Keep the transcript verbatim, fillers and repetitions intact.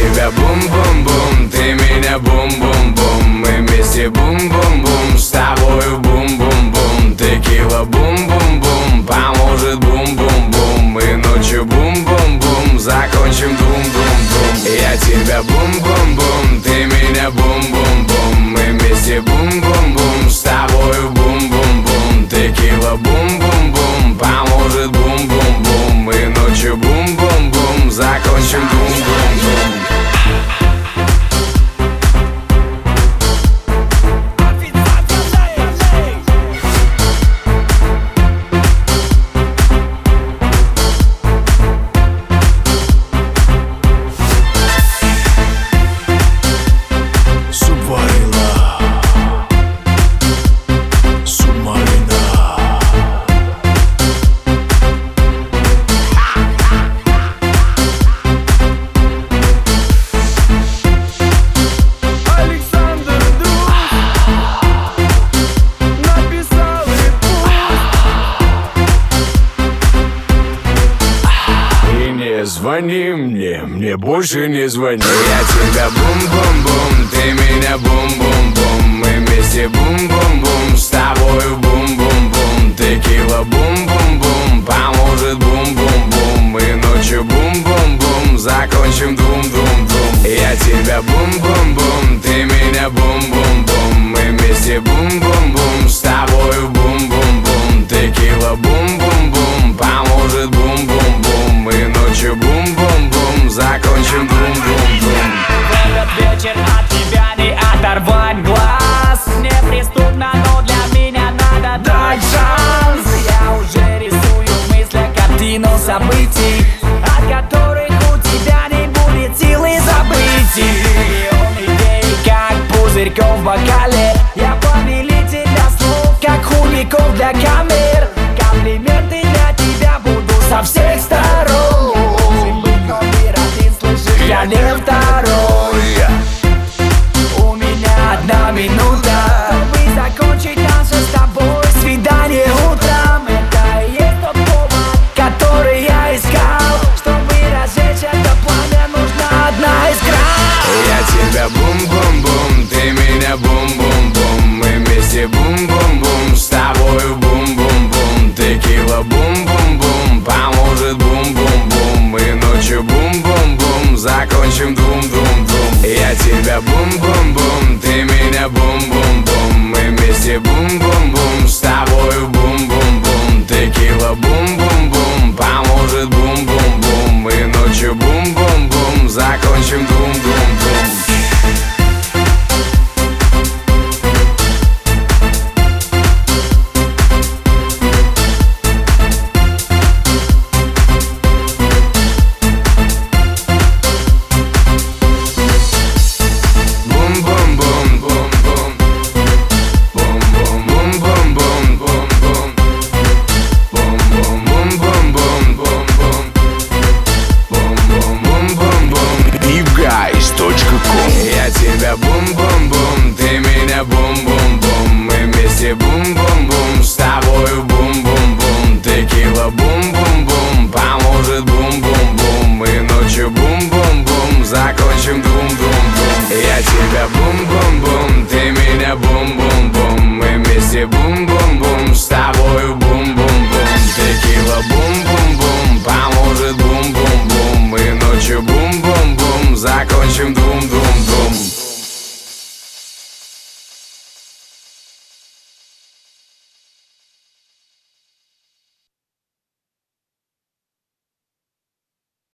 тебя бум-бум-бум, ты меня бум-бум-бум. Мы вместе бум-бум-бум, с тобою бум-бум-бум. Текила бум-бум-бум, поможет бум-бум-бум. И ночью бум-бум-бум, закончим бум-бум-бум. Я тебя бум-бум-бум, ты меня бум-бум-бум. Мы вместе бум-бум-бум, с тобою бум-бум-бум. Текила бум-бум-бум, поможет бум-бум-бум. И ночью бум-бум-бум, закончим бум-бум-бум. Звони мне, мне больше не звони. Я тебя бум-бум-бум, ты меня бум-бум-бум. Мы вместе бум-бум-бум, с тобою бум-бум-бум. Текила бум-бум-бум, поможет бум-бум-бум. И ночью бум-бум-бум, закончим дум-дум-дум. Я тебя бум-бум-бум, ты меня бум-бум-бум. Мы вместе бум-бум-бум, с тобою бум-бум-бум. Текила бум-бум-бум, поможет бум-бум-бум. И ночью бум-бум-бум, закончим бум-бум-бум. В этот вечер от тебя не оторвать глаз. Неприступно, но для меня надо дать шанс. Я уже рисую в мыслях картину событий, от которых у тебя не будет силы забыть. Миллион идей, как пузырьков в бокале. Я повелитель для слов, как хуликов для камер. Комплименты для тебя буду со всех сторон. Я не второй. У меня одна минута, чтобы закончить наше с тобой свидание утром. Это и есть тот повод, который я искал. Чтобы разжечь это пламя, нужна одна искра. Я тебя бум-бум-бум, ты меня бум-бум-бум. Мы вместе бум-бум-бум, с тобою бум-бум-бум. Текила бум-бум-бум, поможет бум-бум-бум. И ночью бум-бум-бум, закончим дум-дум-дум. Я тебя бум-бум-бум, ты меня бум-бум-бум. Мы вместе бум-бум-бум, с тобою бум-бум-бум. Текила бум-бум-бум, поможет бум-бум-бум. И ночью бум-бум-бум, закончим дум-дум-дум. Я тебя бум-бум-бум, ты меня бум-бум-бум. Мы вместе бум-бум-бум, с тобою бум-бум-бум. Текила бум-бум-бум, поможет бум-бум-бум. И ночью бум-бум-бум, закончим дум-дум-дум. Я тебя бум-бум-бум, ты меня бум-бум-бум. Мы вместе бум-бум-бум, с тобою бум-бум-бум. Текила бум-бум-бум, поможет бум-бум-бум. И ночью бум-бум-бум, закончим дум-дум-дум.